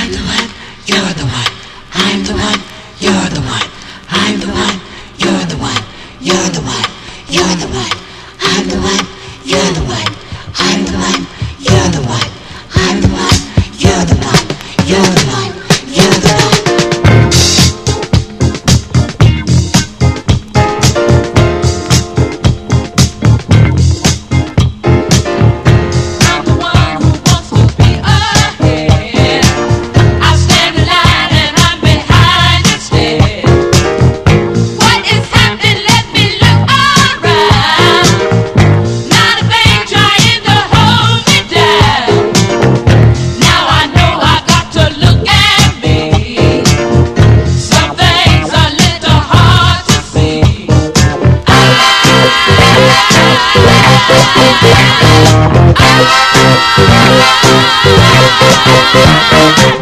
the one, you're the one. I'm the one, you're the one. I'm the one, you're the one. You're the one, you're the one. I'm the one, you're the one. I'm the one, you're the one. I'm the one, you're the one. You're the one, you're the one. I